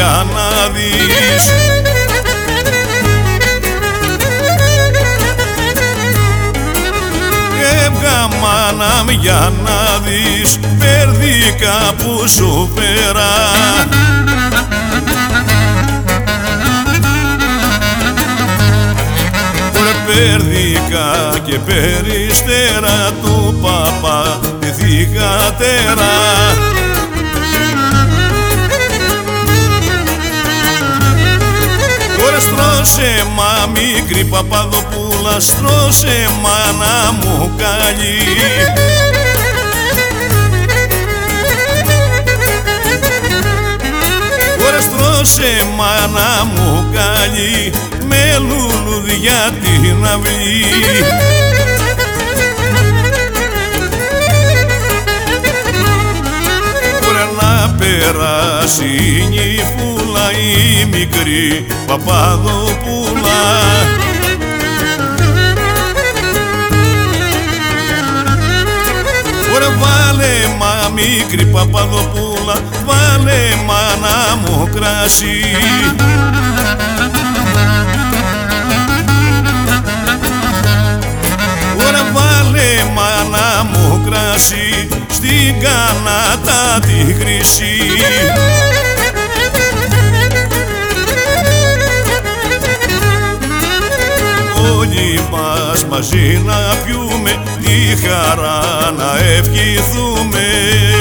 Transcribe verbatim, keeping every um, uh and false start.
για να δεις. Έβγα μάνα μ' για να δεις, περδίκα που σου πέρα. Περδίκα και περιστέρα του παπά τη θυγατέρα. Ωραία στρώσε μα μικρή Παπαδοπούλα, στρώσε μάνα μου καλή. Ωραία στρώσε μάνα μου καλή, με λουλουδιά την αυλή. Ωραία να περάσει η νυφούλα η μικρή Παπαδοπούλα. Ωραία βάλε μα μικρή Παπαδοπούλα, βάλε μάνα μου κρασί. Ωραία βάλε μάνα μου κρασί, στην κανάτα τη χρυσή. Όλοι μας μαζί να πιούμε, τη χαρά να ευχηθούμε.